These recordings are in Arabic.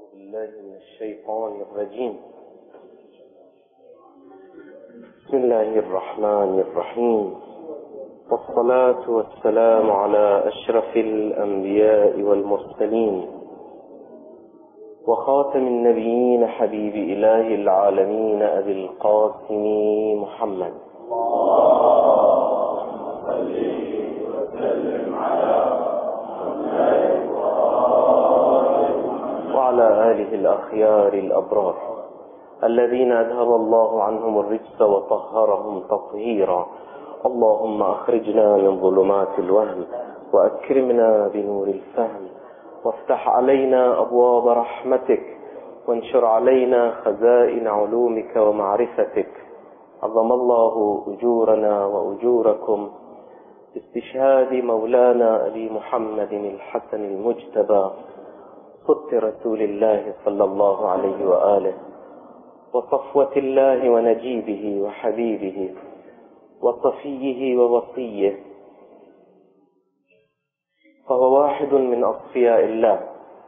بالله من الشيطان الرجيم. بسم الله الرحمن الرحيم، والصلاة والسلام على أشرف الأنبياء والمرسلين وخاتم النبيين حبيب إله العالمين أبي القاسم محمد وعلى آله الأخيار الأبرار الذين أذهب الله عنهم الرجس وطهرهم تطهيرا. اللهم أخرجنا من ظلمات الوهم وأكرمنا بنور الفهم، وافتح علينا أبواب رحمتك، وانشر علينا خزائن علومك ومعرفتك. عظم الله أجورنا وأجوركم باستشهاد مولانا أبي محمد الحسن المجتبى صدق رسول الله صلى الله عليه وآله، وصفوة الله ونجيبه وحبيبه وصفيه ووصيه، فهو واحد من أصفياء الله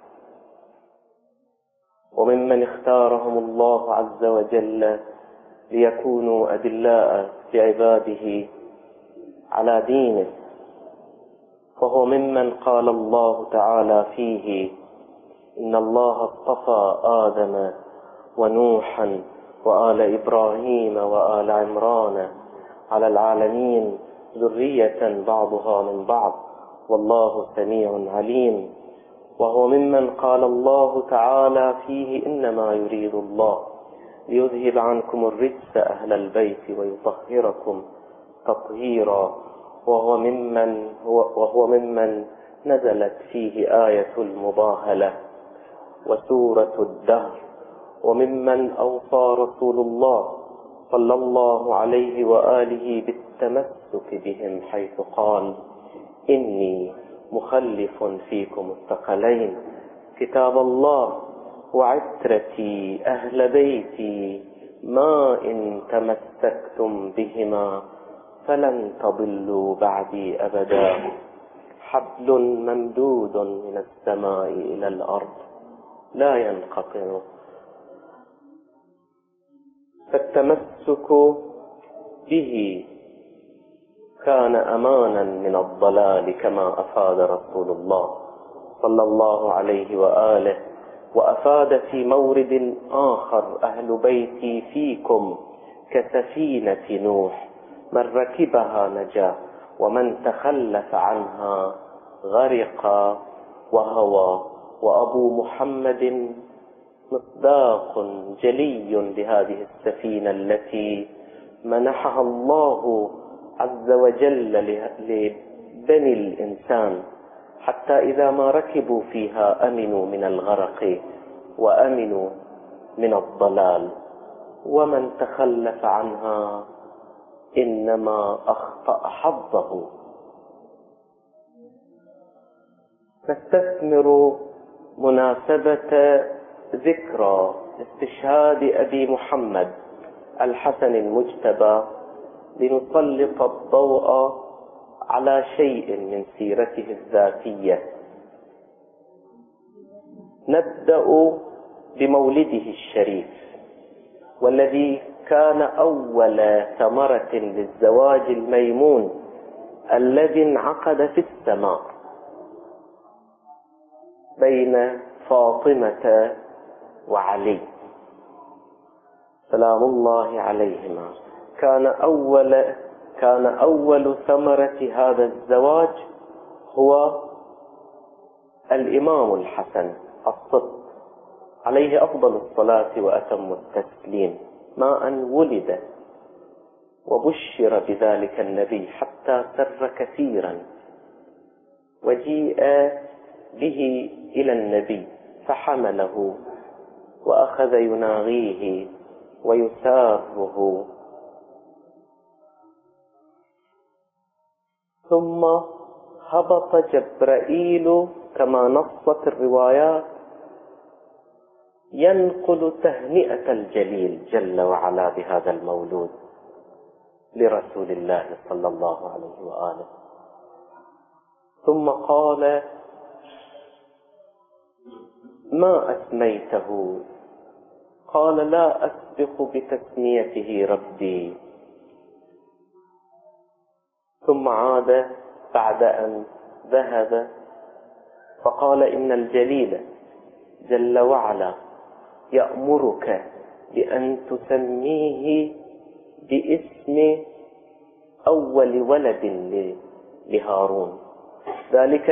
وممن اختارهم الله عز وجل ليكونوا أدلاء لعباده على دينه. فهو ممن قال الله تعالى فيه: إن الله اصطفى آدم ونوحا وآل إبراهيم وآل عمران على العالمين ذرية بعضها من بعض والله سميع عليم. وهو ممن قال الله تعالى فيه: إنما يريد الله ليذهب عنكم الرجس أهل البيت ويطهركم تطهيرا. وهو ممن نزلت فيه آية المباهلة وسورة الدهر، وممن أوصى رسول الله صلى الله عليه وآله بالتمسك بهم حيث قال: إني مخلف فيكم الثقلين كتاب الله وعترتي أهل بيتي، ما إن تمسكتم بهما فلن تضلوا بعدي أبدا. حبل ممدود من السماء إلى الأرض لا ينقطع، فالتمسك به كان أمانا من الضلال كما أفاد رسول الله صلى الله عليه وآله. وأفاد في مورد آخر: أهل بيتي فيكم كسفينة نوح، من ركبها نجا ومن تخلف عنها غرق وهوى. وأبو محمد مصداق جلي لهذه السفينة التي منحها الله عز وجل لبني الإنسان، حتى إذا ما ركبوا فيها أمنوا من الغرق وأمنوا من الضلال. ومن تخلف عنها إنما أخطأ حظه. نستثمر مناسبة ذكرى استشهاد أبي محمد الحسن المجتبى لنسلط الضوء على شيء من سيرته الذاتية. نبدأ بمولده الشريف، والذي كان أول ثمرة للزواج الميمون الذي انعقد في السماء بين فاطمة وعلي سلام الله عليهما. كان أول ثمرة هذا الزواج هو الإمام الحسن الصدق عليه أفضل الصلاة وأتم التسليم، ما أن ولد وبشر بذلك النبي حتى سر كثيرا، وجيء به إلى النبي فحمله وأخذ يناغيه ويساره، ثم هبط جبرائيل كما نصت الروايات ينقل تهنئة الجليل جل وعلا بهذا المولود لرسول الله صلى الله عليه وآله. ثم قال: ما أسميته؟ قال لا أسبق بتسميته ربي. ثم عاد بعد أن ذهب فقال إن الجليل جل وعلا يأمرك بأن تسميه باسم أول ولد لهارون، ذلك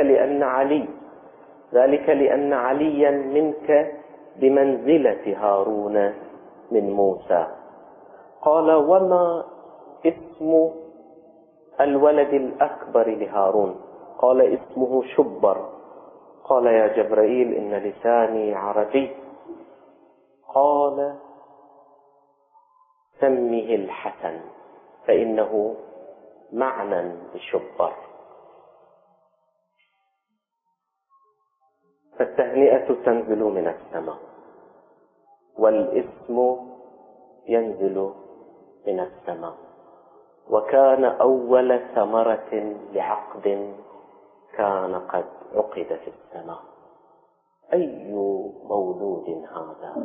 لأن عليا منك بمنزلة هارون من موسى. قال وما اسم الولد الأكبر لهارون؟ قال اسمه شبر. قال يا جبرائيل إن لساني عربي. قال سمه الحسن فإنه معنى لشبر. فالتهنئة تنزل من السماء والاسم ينزل من السماء، وكان أول ثمرة لعقد كان قد عقد في السماء. أي مولود هذا؟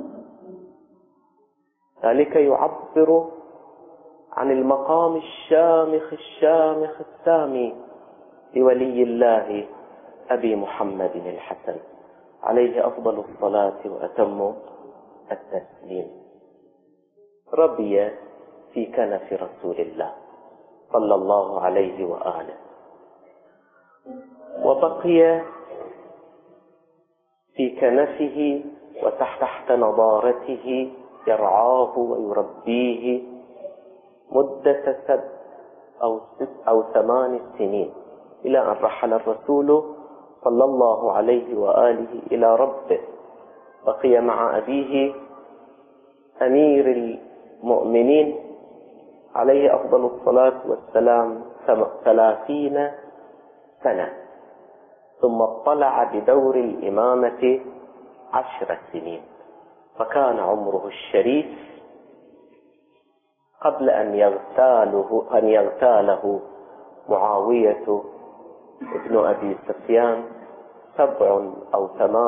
ذلك يعبر عن المقام الشامخ السامي لولي الله أبي محمد الحسن عليه أفضل الصلاة وأتم التسليم. ربي في كنف رسول الله صلى الله عليه وآله، وبقي في كنفه وتحت نظارته يرعاه ويربيه مدة 7 أو 8 سنين، إلى أن رحل الرسول صلى الله عليه وآله إلى ربه. بقي مع أبيه أمير المؤمنين عليه أفضل الصلاة والسلام 30 سنة، ثم اطلع بدور الإمامة 10 سنين، فكان عمره الشريف قبل أن يغتاله معاوية ابن أبي سفيان 7 أو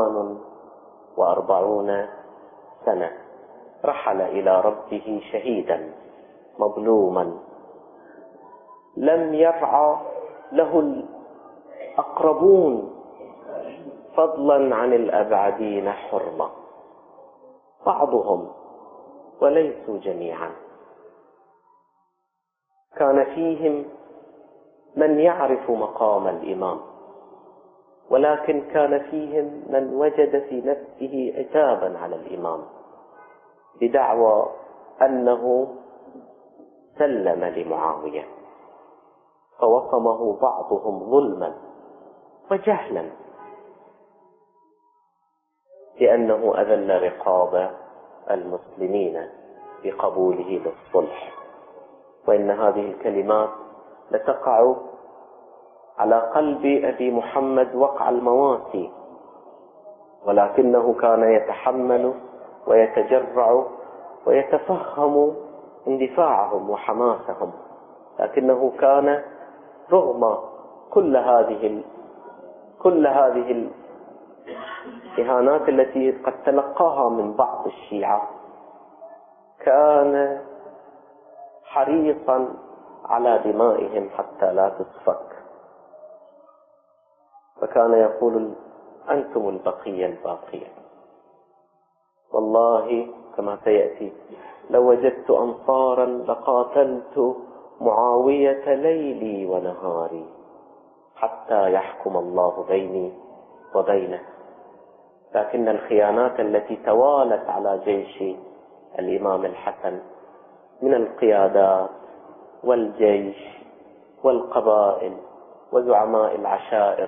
48 سنة. رحل إلى ربه شهيدا مظلوما، لم يرعى له الأقربون فضلا عن الأبعدين حرمة، بعضهم وليسوا جميعا. كان فيهم من يعرف مقام الإمام، ولكن كان فيهم من وجد في نفسه عتابا على الإمام بدعوى أنه سلم لمعاوية، فوصمه بعضهم ظلما وجهلا لأنه أذل رقاب المسلمين بقبوله للصلح. وإن هذه الكلمات لتقع على قلب أبي محمد وقع المواسي، ولكنه كان يتحمل ويتجرع ويتفهم اندفاعهم وحماسهم، لكنه كان رغم كل هذه الإهانات التي قد تلقاها من بعض الشيعة كان حريصا على دمائهم حتى لا تسفك، فكان يقول أنتم البقية الباقية، والله كما سيأتي لو وجدت أنصارا لقاتلت معاوية ليلي ونهاري حتى يحكم الله بيني وبينه. لكن الخيانات التي توالت على جيش الإمام الحسن من القيادات والجيش والقبائل وزعماء العشائر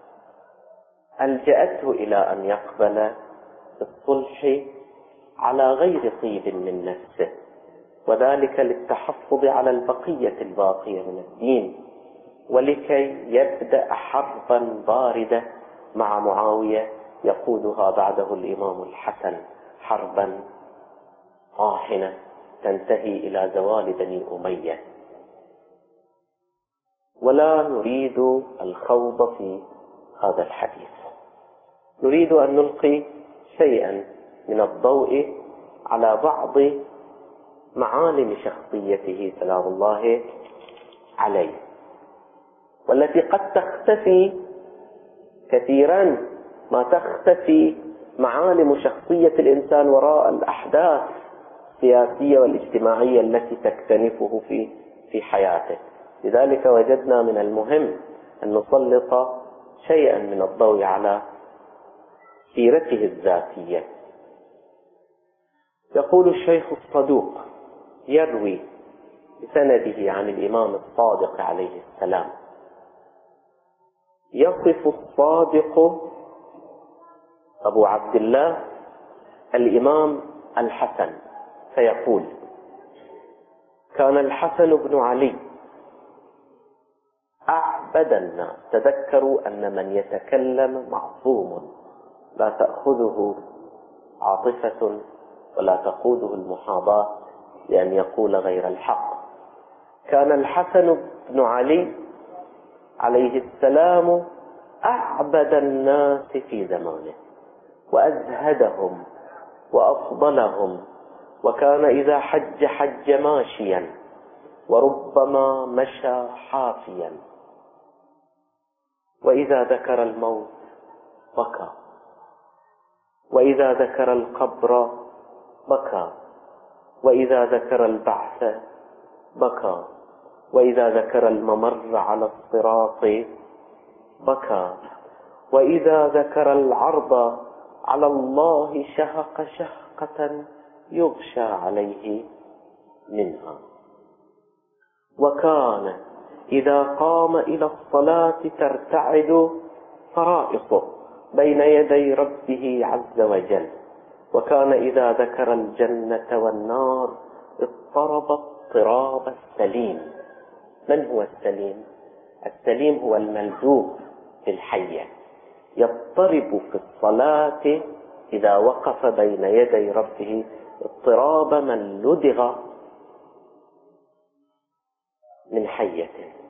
ألجأته إلى أن يقبل الصلح على غير طيب من نفسه، وذلك للتحفظ على البقية الباقية من الدين، ولكي يبدأ حربا باردة مع معاوية يقودها بعده الإمام الحسن، حربا طاحنة تنتهي إلى زوال بني أمية. ولا نريد الخوض في هذا الحديث، نريد أن نلقي شيئا من الضوء على بعض معالم شخصيته سلام الله عليه، والتي قد تختفي كثيرا ما تختفي معالم شخصية الإنسان وراء الأحداث السياسية والاجتماعية التي تكتنفه في حياته. لذلك وجدنا من المهم أن نسلط شيئا من الضوء على سيرته الذاتية. يقول الشيخ الصدوق يروي بسنده عن الإمام الصادق عليه السلام: يصف الصادق أبو عبد الله الإمام الحسن فيقول: كان الحسن بن علي أعبد الناس. تذكروا أن من يتكلم معصوم لا تأخذه عاطفة ولا تقوده المحاضاة لأن يقول غير الحق. كان الحسن بن علي عليه السلام أعبد الناس في زمانه وأزهدهم وأفضلهم، وكان إذا حج حج ماشيا وربما مشى حافيا، وإذا ذكر الموت بكى، وإذا ذكر القبر بكى، وإذا ذكر البعث بكى، وإذا ذكر الممر على الصراط بكى، وإذا ذكر العرض على الله شهق شهقة يغشى عليه منها. وكان إذا قام إلى الصلاة ترتعد فرائصه بين يدي ربه عز وجل. وكان إذا ذكر الجنة والنار اضطرب اضطراب السليم. من هو السليم؟ السليم هو الملذوذ بالحية، يضطرب في الصلاة إذا وقف بين يدي ربه اضطراب من لدغ من حية.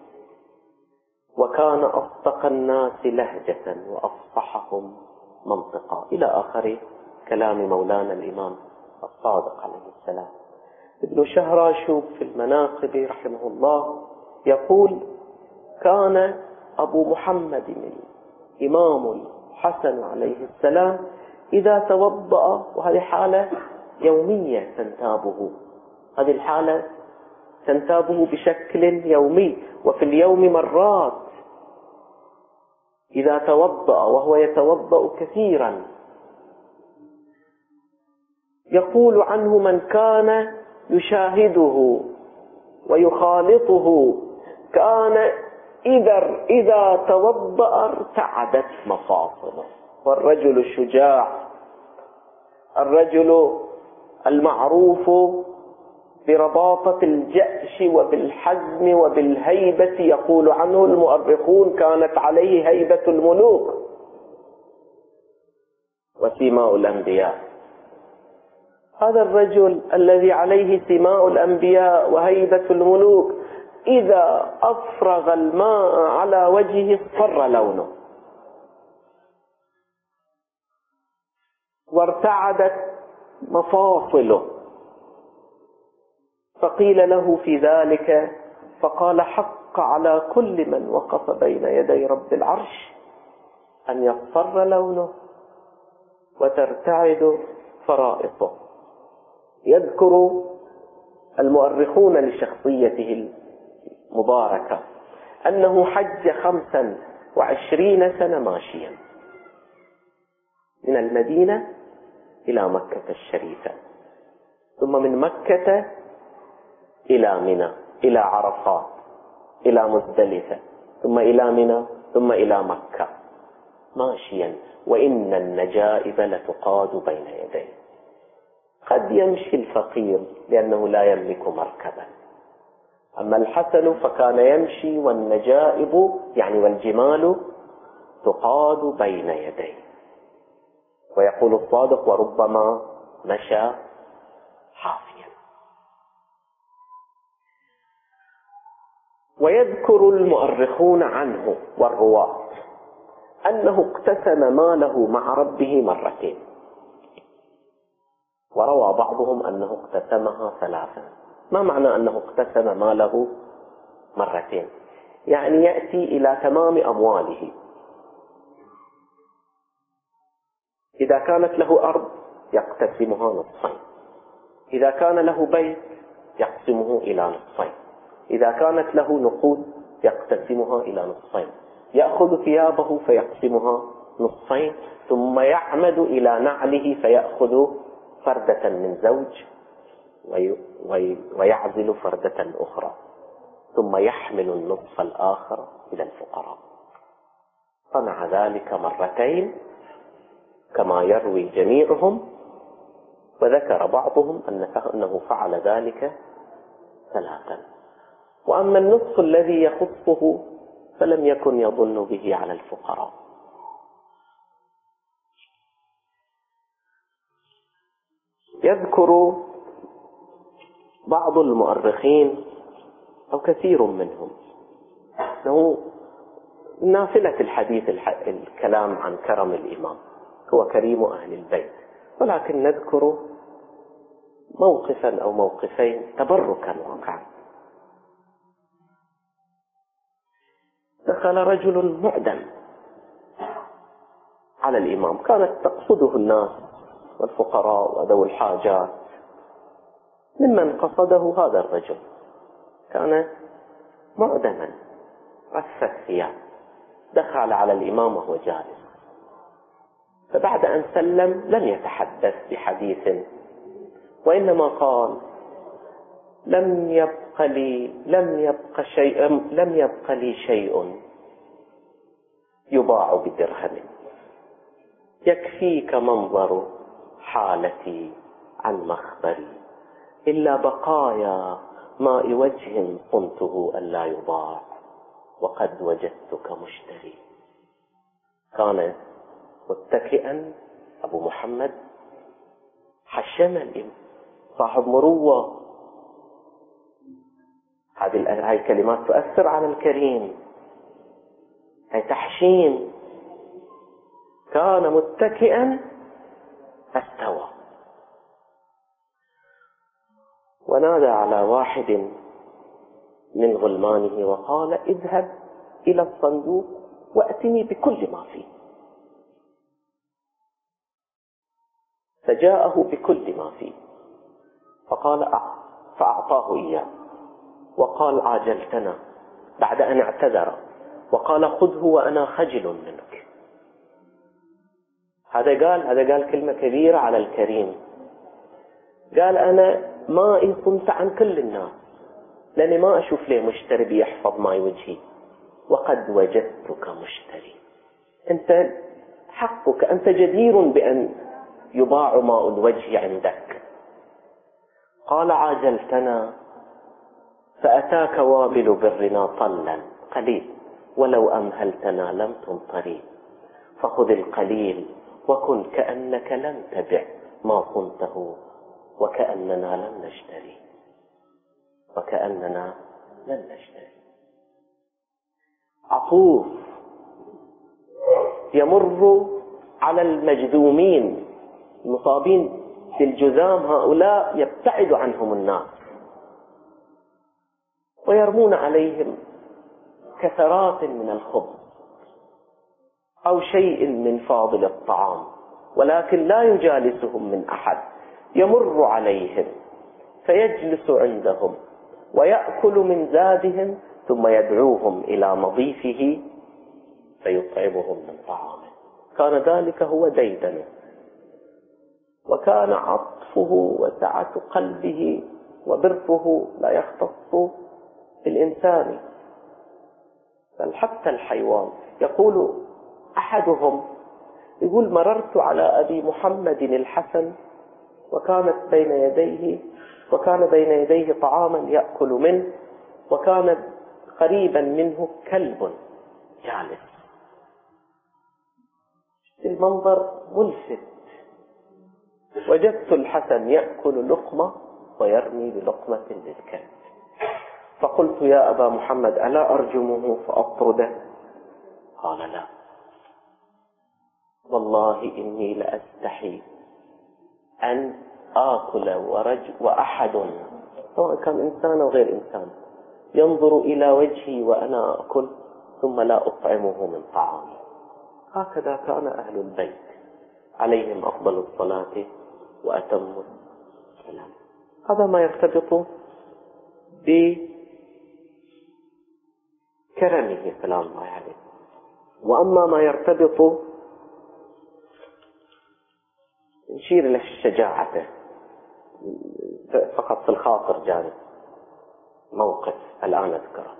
وكان أصدق الناس لهجة وأفصحهم منطقا، إلى آخر كلام مولانا الإمام الصادق عليه السلام. ابن شهراشوب في المناقب رحمه الله يقول: كان أبو محمد الإمام الحسن عليه السلام إذا توضأ، وهذه حالة يومية تنتابه، هذه الحالة تنتابه بشكل يومي وفي اليوم مرات، إذا توضأ وهو يتوضأ كثيرا، يقول عنه من كان يشاهده ويخالطه كان إذا توضأ ارتعدت مفاصله. والرجل الشجاع، الرجل المعروف برباطة الجأش وبالحزم وبالهيبة، يقول عنه المؤرخون كانت عليه هيبة الملوك وسماء الأنبياء. هذا الرجل الذي عليه سماء الأنبياء وهيبة الملوك إذا أفرغ الماء على وجهه اصفر لونه وارتعدت مفاصله. فقيل له في ذلك فقال: حق على كل من وقف بين يدي رب العرش أن يصفر لونه وترتعد فرائصه. يذكر المؤرخون لشخصيته المباركة أنه حج 25 سنة ماشيا من المدينة إلى مكة الشريفة، ثم من مكة إلى منى، إلى عرفات، إلى مزدلفة، ثم إلى منى، ثم إلى مكة ماشيا. وإن النجائب لتقاد بين يديه. قد يمشي الفقير لأنه لا يملك مركبا، أما الحسن فكان يمشي والنجائب يعني والجمال تقاد بين يديه. ويقول الصادق: وربما مشى حافيا. ويذكر المؤرخون عنه والرواة أنه اقتسم ماله مع ربه مرتين. وروى بعضهم أنه اقتسمها 3. ما معنى أنه اقتسم ماله مرتين؟ يعني يأتي إلى تمام أمواله. إذا كانت له أرض يقتسمها نصفين، إذا كان له بيت يقسمه إلى نصفين، إذا كانت له نقود يقتسمها إلى نصفين، يأخذ ثيابه فيقسمها نصفين، ثم يعمد إلى نعله فيأخذ فردة من زوج ويعزل فردة أخرى، ثم يحمل النصف الآخر إلى الفقراء. صنع ذلك مرتين كما يروي جميعهم، وذكر بعضهم أنه فعل ذلك 3. وأما النصف الذي يخصه فلم يكن يظن به على الفقراء. يذكر بعض المؤرخين أو كثير منهم أنه نافلة الحديث الكلام عن كرم الإمام، هو كريم أهل البيت، ولكن نذكر موقفا أو موقفين تبركا وقعا. دخل رجل معدم على الإمام، كانت تقصده الناس والفقراء وذوي الحاجات. ممن قصده هذا الرجل كان معدما رث الثياب، دخل على الإمام وهو جالس، فبعد أن سلم لم يتحدث بحديث، وإنما قال: لم يبق لي شيء يباع بدرهم، يكفيك منظر حالتي عن مخبري، إلا بقايا ماء وجه صنته ألا يضاع، وقد وجدتك مشتري. كان متكئا أبو محمد حشما، صاحب مروة. هذه الكلمات تؤثر على الكريم، هي تحشيم. كان متكئا فاستوى، ونادى على واحد من غلمانه وقال: اذهب إلى الصندوق وأتني بكل ما فيه. فجاءه بكل ما فيه، فأعطاه إياه، وقال: عاجلتنا، بعد أن اعتذر، وقال: خذه وأنا خجل منك. هذا قال كلمة كبيرة على الكريم. قال: أنا مائي صمت عن كل الناس، لأني ما أشوف ليه مشتري بيحفظ ماء وجهي، وقد وجدتك مشتري. أنت حقك، أنت جدير بأن يباع ماء الوجه عندك. قال: عاجلتنا، فأتاك وابل برنا طلا قليل، ولو أمهلتنا لم تمطري، فخذ القليل وكن كأنك لم تبع ما صنته، وكأننا لم نشتري. عطوف يمر على المجذومين المصابين بالجذام، هؤلاء يبتعد عنهم الناس ويرمون عليهم كثرات من الخبز أو شيء من فاضل الطعام، ولكن لا يجالسهم من أحد، يمر عليهم فيجلس عندهم ويأكل من زادهم، ثم يدعوهم إلى مضيفه فيطعمهم من طعامه. كان ذلك هو ديدنه، وكان عطفه وسعة قلبه وبره لا يختص بالإنسان بل حتى الحيوان. يقول أحدهم، يقول: مررت على أبي محمد الحسن وكان بين يديه طعاما يأكل منه، وكان قريبا منه كلب جالس. المنظر ملفت. وجدت الحسن يأكل لقمة ويرمي بلقمة للكلب، فقلت: يا أبا محمد، ألا أرجمه فأطرده؟ قال: لا، والله إني لأستحي أن آكل وأحد سواء كان إنسان أو غير إنسان ينظر إلى وجهي وأنا أكل ثم لا أطعمه من طعامي. هكذا كان أهل البيت عليهم أفضل الصلاة وأتم السلام. هذا ما يرتبط بكرمه سلام الله عليه. وأما ما يرتبط نشير إلى الشجاعة فقط في الخاطر جانب موقف الآن أذكره.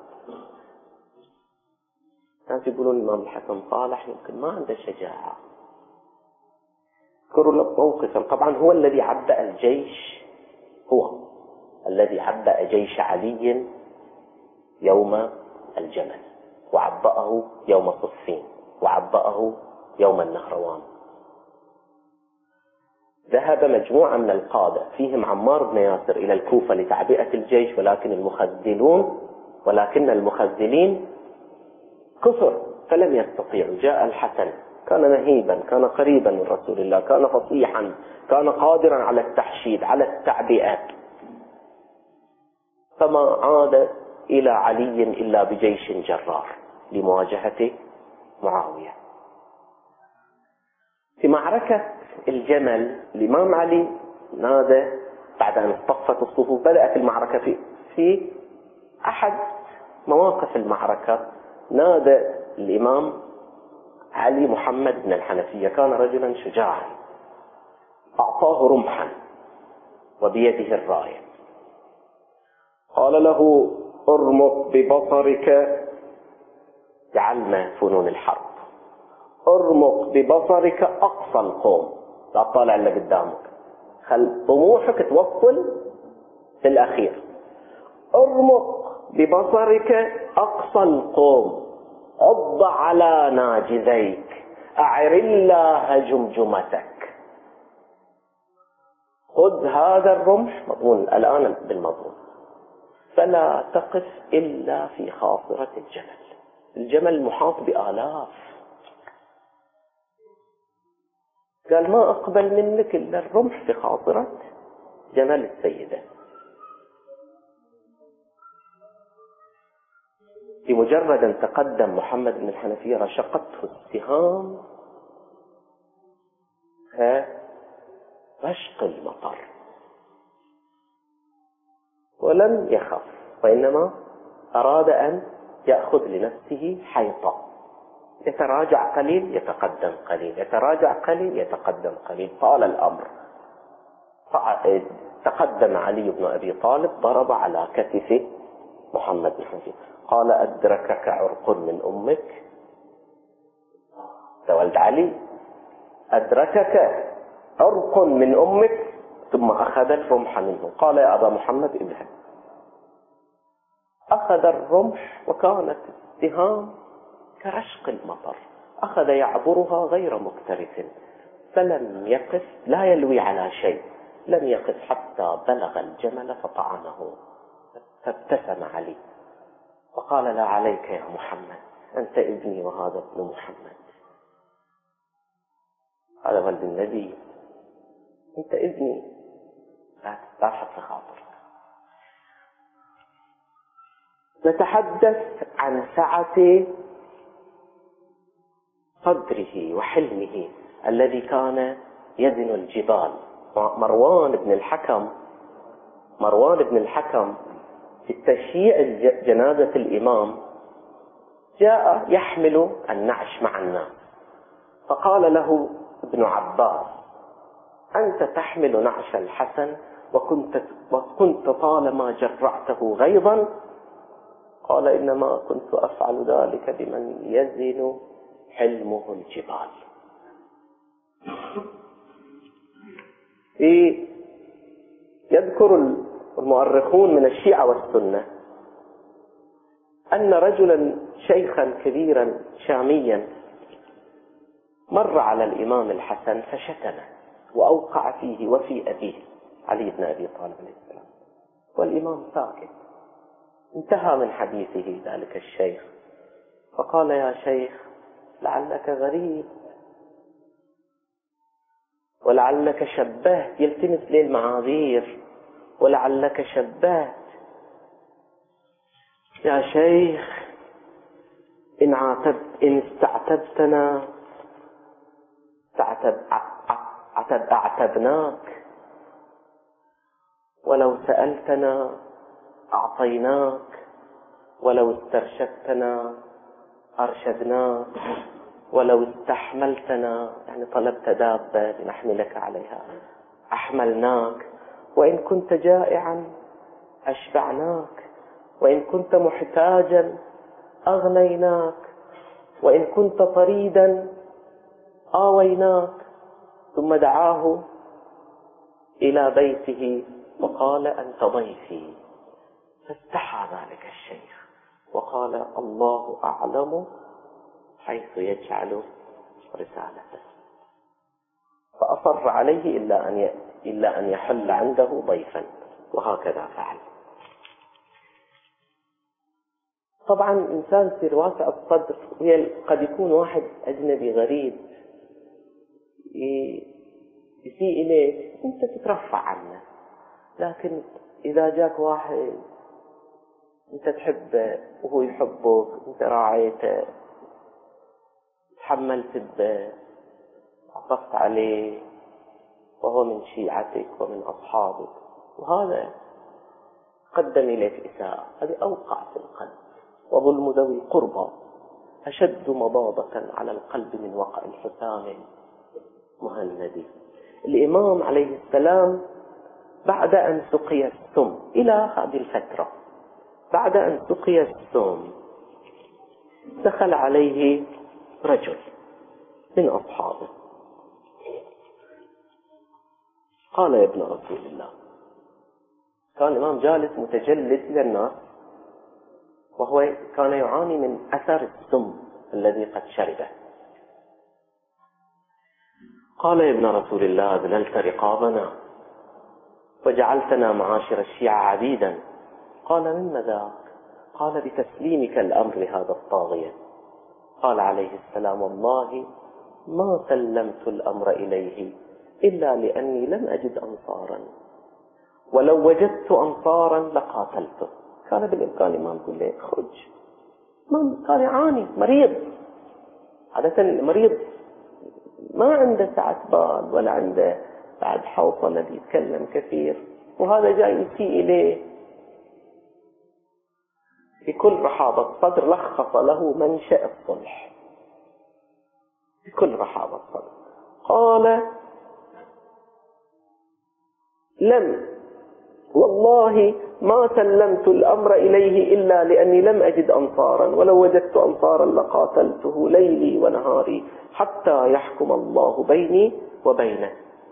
الناس يقولون الإمام الحكم صالح يمكن ما عنده شجاعة. اذكروا له موقفا. طبعا هو الذي عبأ الجيش، هو الذي عبأ جيش علي يوم الجمل، وعبأه يوم صفين، وعبأه يوم النهروان. ذهب مجموعة من القادة فيهم عمار بن ياسر إلى الكوفة لتعبئة الجيش، ولكن المخذلين كفر فلم يستطيعوا. جاء الحسن كان نهيبا، كان قريبا من رسول الله، كان فصيحا، كان قادرا على التحشيد على التعبئة، فما عاد إلى علي إلا بجيش جرار لمواجهة معاوية. في معركة الجمل الإمام علي نادى بعد أن اصطفت الصفوف، بدأت المعركة في أحد مواقف المعركة نادى الإمام علي محمد بن الحنفية، كان رجلا شجاعا، أعطاه رمحا وبيده الراية، قال له ارمق ببصرك، جعلنا فنون الحرب، ارمق ببصرك أقصى القوم، لا تطالع اللي قدامك، خل طموحك توصل في الأخير، ارمق ببصرك أقصى القوم، عض على ناجذيك، أعر الله جمجمتك. خذ هذا الرمح مضمون الآن بالمضمون، فلا تقف إلا في خاصرة الجمل. الجمل محاط بآلاف، قال ما أقبل منك إلا الرمح في خاصرة جمل السيدة. بمجرد أن تقدم محمد بن الحنفية رشقته السهام كرشق المطر، ولم يخف، وإنما أراد أن يأخذ لنفسه حيطة، يتراجع قليل يتقدم قليل، يتراجع قليل يتقدم قليل. طال الأمر، تقدم علي بن أبي طالب ضرب على كتف محمد بن حنفية، قال أدركك عرق من أمك، ولد علي أدركك عرق من أمك، ثم أخذ الرمح منه، قال يا أبا محمد اذهب. أخذ الرمح وكانت السهام كرشق المطر، أخذ يعبرها غير مكترث، فلم يقف، لا يلوي على شيء، لم يقف حتى بلغ الجمل فطعنه. فابتسم علي وقال لا عليك يا محمد، أنت ابني وهذا ابن محمد، هذا ولد النبي، أنت ابني، لا تحط خاطرك. نتحدث عن سعة صدره وحلمه الذي كان يزن الجبال. مروان بن الحكم في التشييع جنازة الإمام جاء يحمل النعش مع الناس، فقال له ابن عباس أنت تحمل نعش الحسن وكنت طالما جرعته غيظا؟ قال إنما كنت أفعل ذلك بمن يزن حلمه الجبال. يذكر المؤرخون من الشيعة والسنة أن رجلا شيخا كبيرا شاميا مر على الإمام الحسن فشتمه وأوقع فيه وفي أبيه علي بن أبي طالب عليه السلام، والإمام ساكت. انتهى من حديثه ذلك الشيخ فقال يا شيخ لعلك غريب، ولعلك شبهت، يلتمس لي المعاذير، ولعلك شبهت يا شيخ، إن استعتبتنا أعتبناك، ولو سألتنا أعطيناك، ولو استرشدتنا أرشدناك، ولو استحملتنا يعني طلبت دابة لنحملك عليها أحملناك، وإن كنت جائعا أشبعناك، وإن كنت محتاجا أغنيناك، وإن كنت طريدا آويناك. ثم دعاه إلى بيته وقال أنت ضيفي، فاستحى ذلك الشيخ وقال الله أعلم حيث يجعل رسالته، فأصر عليه إلا أن يحل عنده ضيفا، وهكذا فعل. طبعا الإنسان يصير واسع الصدر، قد يكون واحد أجنبي غريب يسيء إليك أنت تترفع عنه، لكن إذا جاك واحد أنت تحبه وهو يحبك، أنت راعيته، تحملت به، عطفت عليه، وهو من شيعتك ومن أصحابك، وهذا قدم إليك إساءة، هذه أوقع في القلب. وظلم ذوي القربى أشد مضاضة على القلب من وقع الحسام مهندي. الإمام عليه السلام بعد أن سقي السم إلى هذه الفترة، بعد أن سقي السم دخل عليه رجل من أصحابه قال يا ابن رسول الله. كان الإمام جالس متجلس إلى الناس، وهو كان يعاني من أثر السم الذي قد شربه. قال يا ابن رسول الله أذللت رقابنا وجعلتنا معاشر الشيعة عبيدا. قال مما ذاك؟ قال بتسليمك الأمر لهذا الطاغية. قال عليه السلام والله ما سلمت الأمر إليه إلا لأني لم أجد أنصارا، ولو وجدت أنصارا لقاتلته. كان بالإمكان الإمام يقول له خرج، كان يعاني، مريض. عادة المريض ما عنده سعة بال ولا عنده بعد حوصلة يتكلم كثير، وهذا جاي يسيء إليه. بكل رحابة صدر لخص له منشأ الصلح، بكل رحابة صدر. قال والله ما سلمت الأمر إليه إلا لأني لم أجد أنصارا، ولو وجدت أنصارا لقاتلته ليلي ونهاري حتى يحكم الله بيني وبينه.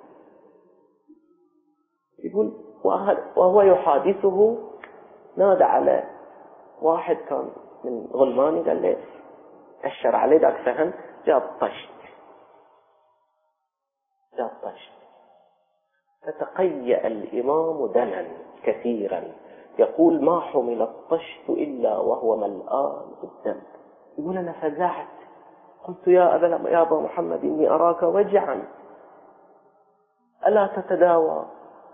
يقول وهو يحادثه نادى على واحد كان من غلماني، قال له أشر عليه ذاك فهم، جاب طشت. فتقيأ الإمام دما كثيرا، يقول ما حمل الطشت إلا وهو ملآن بالدم. يقول أنا فزعت، قلت يا أبا محمد إني أراك وجعا ألا تتداوى؟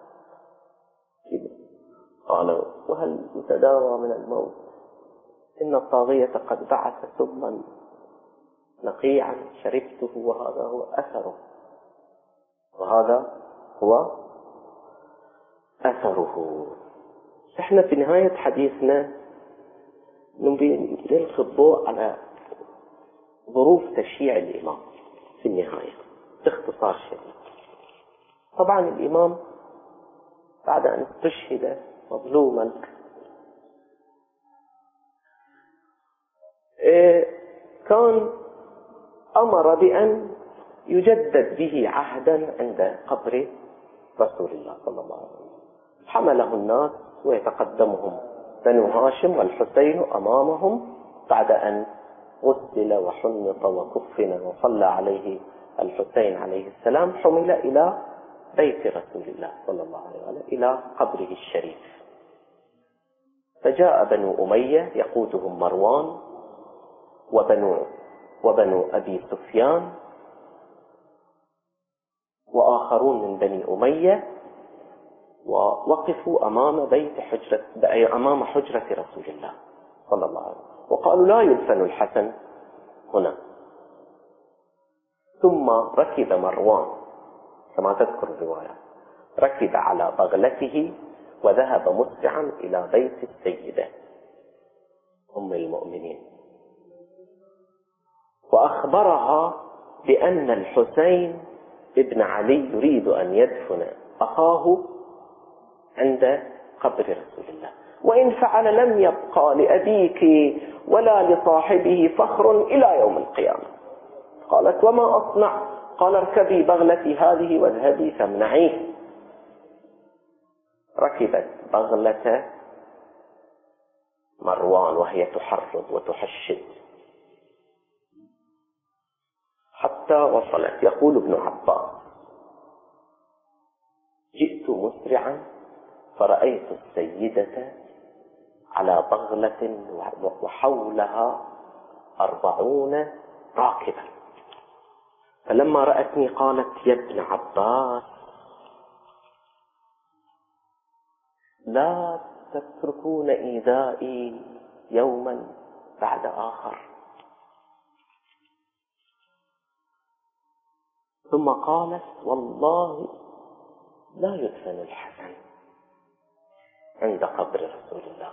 قال وهل يتداوى من الموت؟ إن الطاغية قد بعث سما نقيعا شربته وهذا هو أثره، وهذا هو أثره. احنا في نهاية حديثنا نلقي الضوء على ظروف تشييع الإمام في النهاية باختصار شديد. طبعا الإمام بعد أن استشهد مظلوما كان أمر بأن يجدد به عهدا عند قبر رسول الله صلى الله عليه وسلم. حمله الناس ويتقدمهم بنو هاشم والحسين أمامهم بعد أن غسل وحنط وكفن وصلى عليه الحسين عليه السلام. حمل إلى بيت رسول الله صلى الله عليه وسلم إلى قبره الشريف. فجاء بنو أمية يقودهم مروان وبنو أبي سفيان وآخرون من بني أمية، ووقفوا أمام حجرة رسول الله صلى الله عليه وسلم، وقالوا لا يدفن الحسن هنا. ثم ركب مروان كما تذكر الرواية، ركب على بغلته وذهب مسرعا إلى بيت السيدة أم المؤمنين، وأخبرها بأن الحسين ابن علي يريد أن يدفن أخاه عند قبر رسول الله، وإن فعل لم يبقى لأبيك ولا لصاحبه فخر إلى يوم القيامة. قالت وما أصنع؟ قال اركبي بغلتي هذه واذهبي فامنعيه. ركبت بغلة مروان وهي تحرض وتحشد حتى وصلت. يقول ابن عباس جئت مسرعا فرأيت السيدة على بغلة وحولها 40 راكبا، فلما رأتني قالت يا ابن عباس لا تتركون إيذائي يوما بعد آخر. ثم قالت والله لا يدفن الحسن عند قبر رسول الله،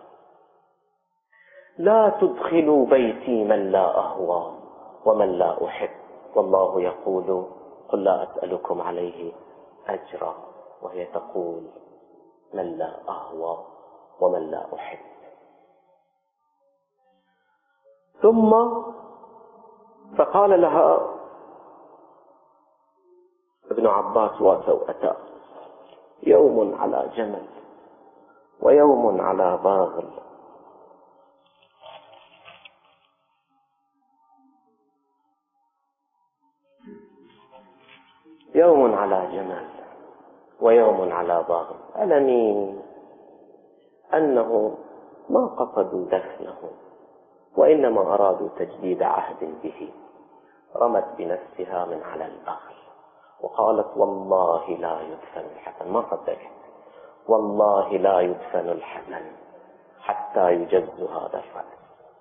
لا تدخلوا بيتي من لا أهوى ومن لا أحب، والله يقول قل لا أسألكم عليه أجرا، وهي تقول من لا أهوى ومن لا أحب. ثم فقال لها ابن عباس وسوءتا يوم على جمل ويوم على باغل، يوم على جمل ويوم على باغل. ألمي أنه ما قصدوا دفنه وإنما أرادوا تجديد عهد به. رمت بنفسها من على البغل وقالت والله لا يدفن الحسن، ما صدقت، والله لا يدفن الحسن حتى يجز هذا الرأس.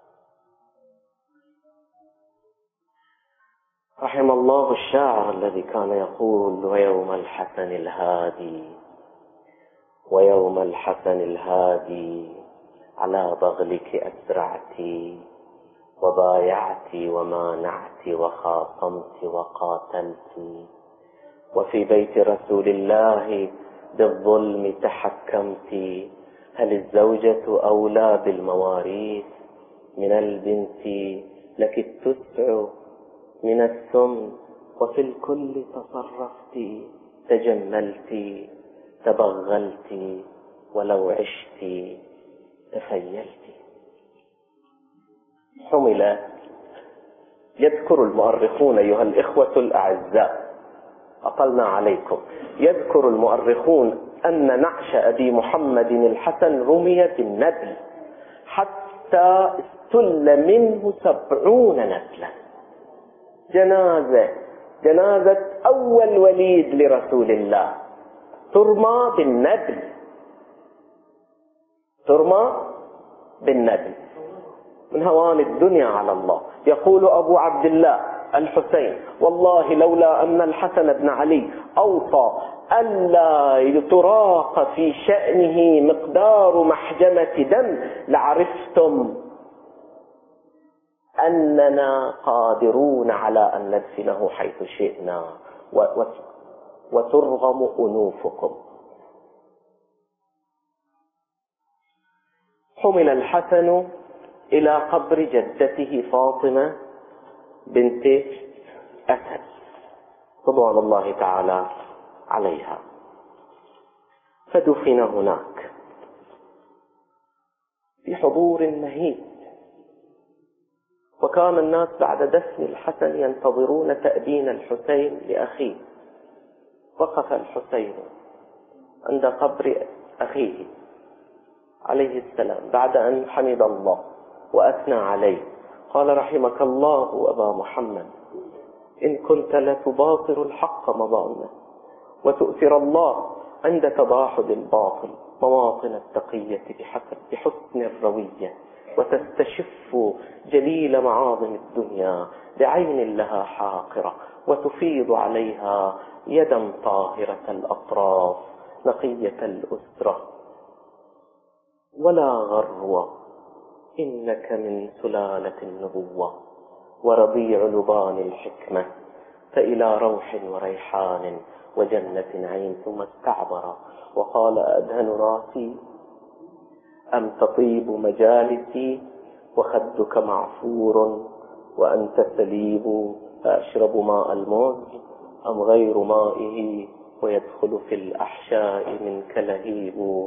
رحم الله الشاعر الذي كان يقول ويوم الحسن الهادي ويوم الحسن الهادي على بغلك أسرعت وبايعت ومانعت وخاصمت وقاتلت، وفي بيت رسول الله بالظلم تحكمت، هل الزوجة أولى بالمواريث من البنت؟ لك التسع من الثمن وفي الكل تصرفت، تجملت تبغلت ولو عشت تخيلت. حمل. يذكر المؤرخون أيها الإخوة الأعزاء، أطلنا عليكم، يذكر المؤرخون أن نعش أبي محمد الحسن رمي بالنبل حتى استل منه 70 نبلا. جنازة أول وليد لرسول الله ترمى بالنبل، ترمى بالنبل من هوان الدنيا على الله. يقول أبو عبد الله الحسين والله لولا أن الحسن بن علي أوصى ألا تراق في شأنه مقدار محجمة دم لعرفتم أننا قادرون على أن ندفنه حيث شئنا وترغم أنوفكم. حمل الحسن إلى قبر جدته فاطمة بنت أسد رضوان الله تعالى عليها، فدفن هناك في حضور مهيب. وكان الناس بعد دفن الحسن ينتظرون تأبين الحسين لأخيه. وقف الحسين عند قبر أخيه عليه السلام بعد أن حمد الله وأثنى عليه، قال رحمك الله أبا محمد إن كنت لتباطر الحق مظانه وتؤثر الله عند تضاحد الباطل مواطن التقية بحسن الروية، وتستشف جليل معاظم الدنيا بعين لها حاقرة، وتفيض عليها يدا طاهرة الأطراف نقية الأسرة. ولا غرو إنك من سلالة النبوة ورضيع لبان الحكمة، فإلى روح وريحان وجنة عين. ثم استعبر وقال: أدهن راسي أم تطيب مجالسي وخدك معفور وأنت سليب، أشرب ماء الموز أم غير مائه ويدخل في الأحشاء منك لهيب.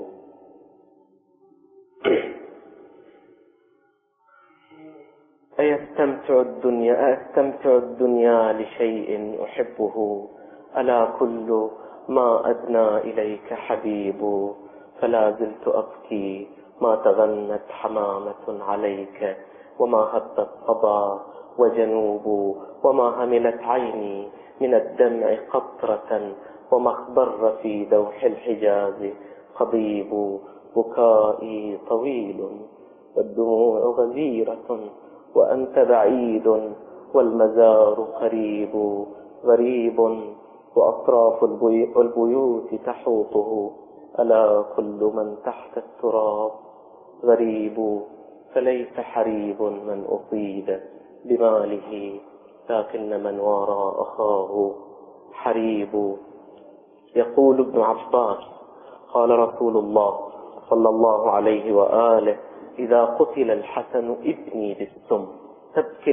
أستمتع الدنيا لشيء أحبه، ألا كل ما أدنى إليك حبيب. فلا زلت أبكي ما تغنت حمامة عليك، وما هبت صبا وجنوب، وما هملت عيني من الدمع قطرة، وما اخضر في دوح الحجاز خضيب. بكائي طويل والدموع غزيرة وأنت بعيد والمزار قريب. غريب وأطراف البيوت تحوطه، ألا كل من تحت التراب غريب. فليس حريب من أصيب بماله، لكن من وراء أخاه حريب. يقول ابن عباس: قال رسول الله صلى الله عليه وآله: إذا قتل الحسن ابني بالسم تبكي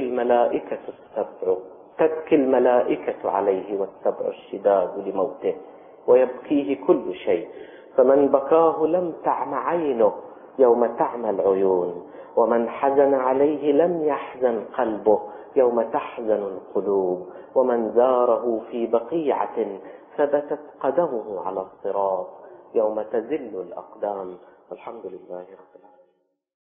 الملائكة عليه والسبع الشداد لموته، ويبكيه كل شيء، فمن بكاه لم تعم عينه يوم تعمى العيون، ومن حزن عليه لم يحزن قلبه يوم تحزن القلوب، ومن زاره في بقيعة ثبتت قدمه على الصراط يوم تزل الأقدام. الحمد لله رب العالمين.